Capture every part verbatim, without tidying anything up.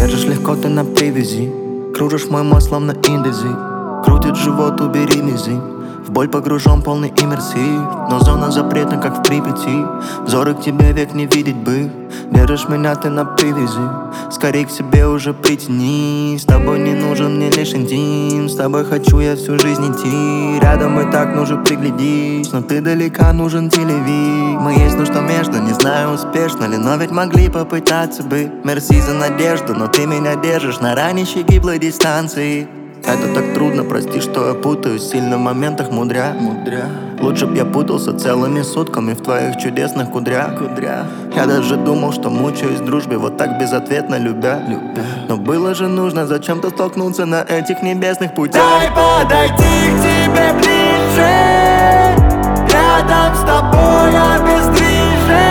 Держишь легко ты на привязи, кружишь мой мозг словно индези. Крутит живот, убери мизинь. В боль погружен полный иммерсив, но зона запретна, как в Припяти. Взоры к тебе век не видеть бы. Держишь меня ты на привязи, скорей к себе уже притяни. С тобой не нужен мне лишь интим, с тобой хочу я всю жизнь идти. Рядом и так нужно приглядись, но ты далека, нужен телевиз. Мы есть, но что между, не знаю успешно ли, но ведь могли попытаться бы. Мерси за надежду, но ты меня держишь на ранящей гиблой дистанции. Это так трудно, прости, что я путаюсь, сильно в моментах мудря, мудря. Лучше б я путался целыми сутками в твоих чудесных кудрях, кудря. Я даже думал, что мучаюсь в дружбе, вот так безответно любя, любя. Но было же нужно зачем-то столкнуться на этих небесных путях. Дай подойти к тебе ближе, рядом с тобой обездвижен.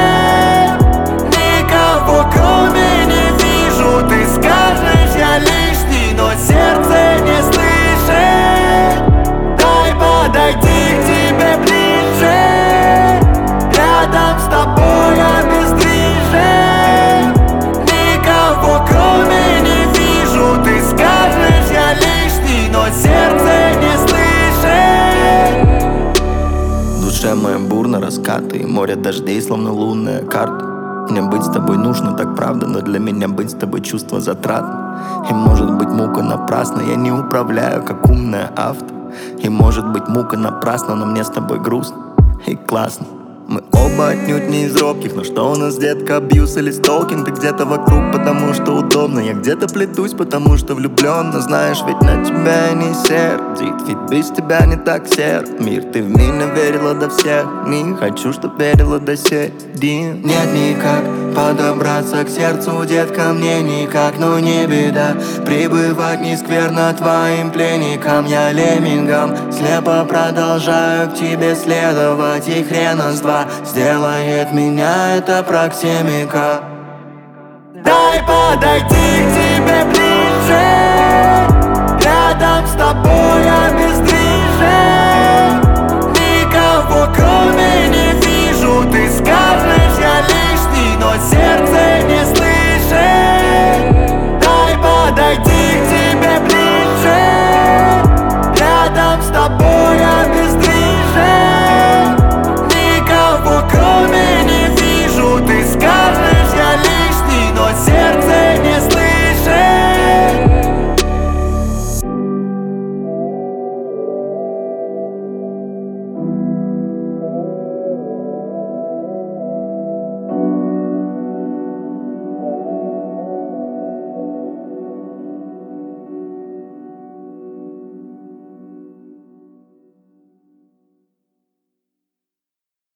Никого кроме не вижу, ты скажешь, я лишний, но сердце не слышит. Дай подойти к тебе ближе, рядом с тобой обездвижен. Никого кроме не вижу, ты скажешь, я лишний, но сердце не слышит. В душе моя бурно раскаты, море дождей, словно лунная карта. Мне быть с тобой нужно, так правда, но для меня быть с тобой чувство затратно. И может быть мука напрасна, я не управляю, как умная авто. И может быть мука напрасна, но мне с тобой грустно и классно. Мы оба отнюдь не из робких, но что у нас, детка, абьюз или сталкинг? Ты где-то вокруг, потому что удобно. Я где-то плетусь, потому что влюблен. Но знаешь, ведь на тебя я не сердит, ведь без тебя не так серд мир. Ты в меня верила до всех, не хочу, чтоб верила до седин. Нет никак подобраться к сердцу, детка, мне никак, но не беда. Прибывать не скверно твоим пленникам, я леммингом слепо продолжаю к тебе следовать, и хрена с два сделает меня эта проксимика. Дай подойти